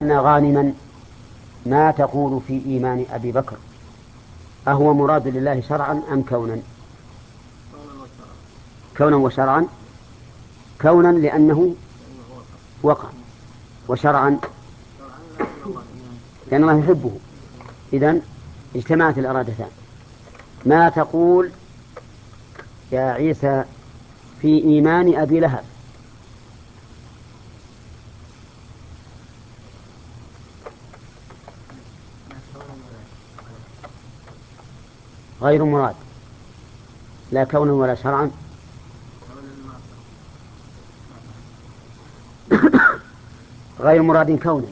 غانما ما تقول في إيمان أبي بكر؟ أهو مراد لله شرعا أم كونا؟ كونا وشرعا. كونا لأنه وقع، وشرعا لأن الله يحبه. إذن اجتمعت الإرادتان. ما تقول يا عيسى في إيمان أبي لهب؟ غير مراد، لا كونا ولا شرعا. غير مراد كونا،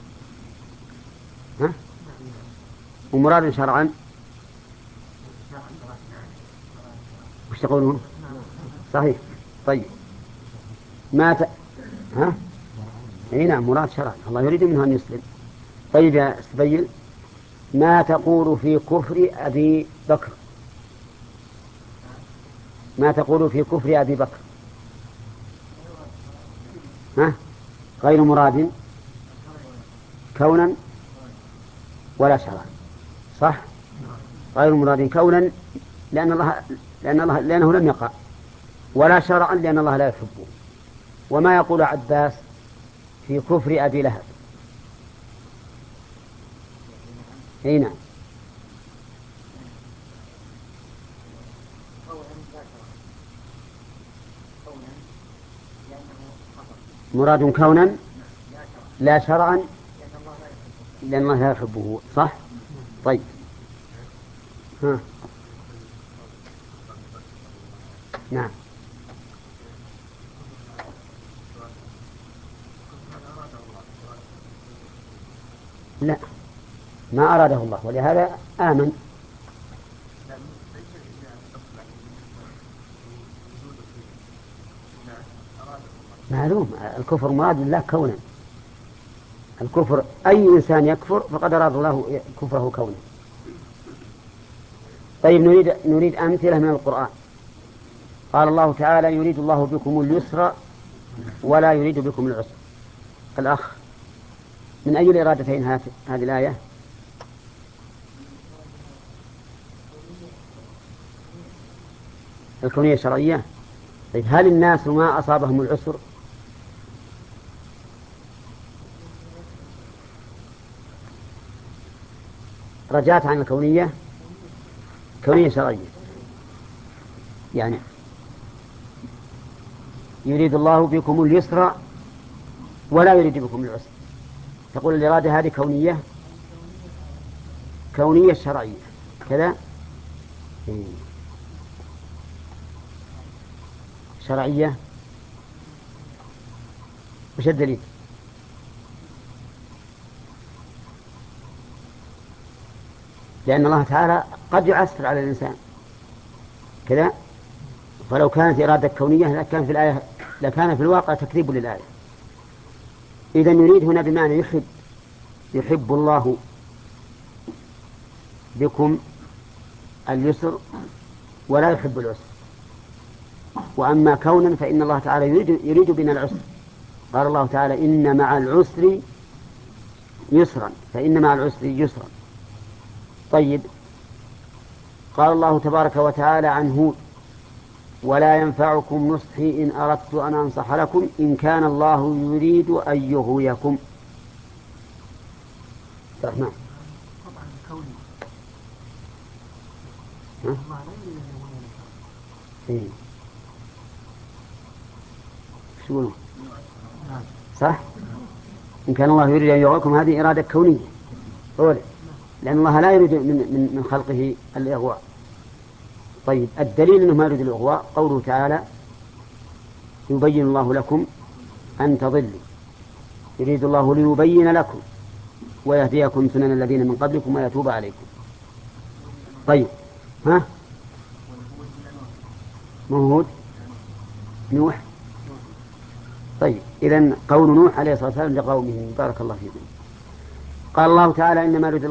ها؟ ومراد شرعا. وش تقولون؟ صحيح. طيب ها؟ اي نعم، مراد شرعا، الله يريد منه أن يسلم. طيب يا سبيل، ما تقول في كفر أبي بكر؟ ما تقول في كفر أبي بكر؟ ها؟ غير مراد كونا ولا شرعا، صح؟ غير مراد كونا لأنه لم يقع، ولا شرعا لأن الله لا يحبه. وما يقول عباس في كفر أبي لهب؟ هنا مراد كونا لا شرعا لأن الله لا يحبه، صح؟ طيب ها. نعم. لا، ما أراده الله، ولهذا آمن. معلوم الكفر مراد لله كونا. الكفر أي إنسان يكفر فقد أراد الله كفره كونا. طيب نريد أمثلة من القرآن. قال الله تعالى يريد الله بكم اليسر ولا يريد بكم العسر. الأخ، من أي الإرادتين هذه الآية؟ الكونية الشرعية. طيب هل الناس ما أصابهم العسر؟ رجعت عن الكونية، كونية شرعية. يعني يريد الله بكم اليسر ولا يريد بكم العسر. تقول الإرادة هذه كونية، كونية شرعية كذا. شرعية. وش الدليل؟ لأن الله تعالى قد يعسر على الإنسان كذا. فلو كانت إرادة كونية لكان في الآية، لكان في الواقع تكذيب للآية. إذن يريد هنا بمعنى يحب، يحب الله بكم اليسر ولا يحب العسر. وأما كونا فإن الله تعالى يريد بنا العسر. قال الله تعالى إن مع العسر يسرا، فإن مع العسر يسرا. طيب قال الله تبارك وتعالى عن هود ولا ينفعكم نصحي إن أردت أن أنصح لكم إن كان الله يريد أن يغويكم. الرحمن طبعا كوني الله لا يريد أن إيه. شو نعم. صح؟ إن كان الله يريد أن يغويكم هذه إرادة كونية أولى، لأن الله لا يريد من خلقه الإغواء. طيب الدليل أنه ما يريد الإغواء قوله تعالى يبين الله لكم أن تضلوا، يريد الله ليبين لكم ويهديكم سنن الذين من قبلكم ويتوب عليكم. طيب ها؟ موجود نوح. طيب إذن قول نوح عليه الصلاة والسلام لقومه بارك الله فيكم. قال الله تعالى إنما يريد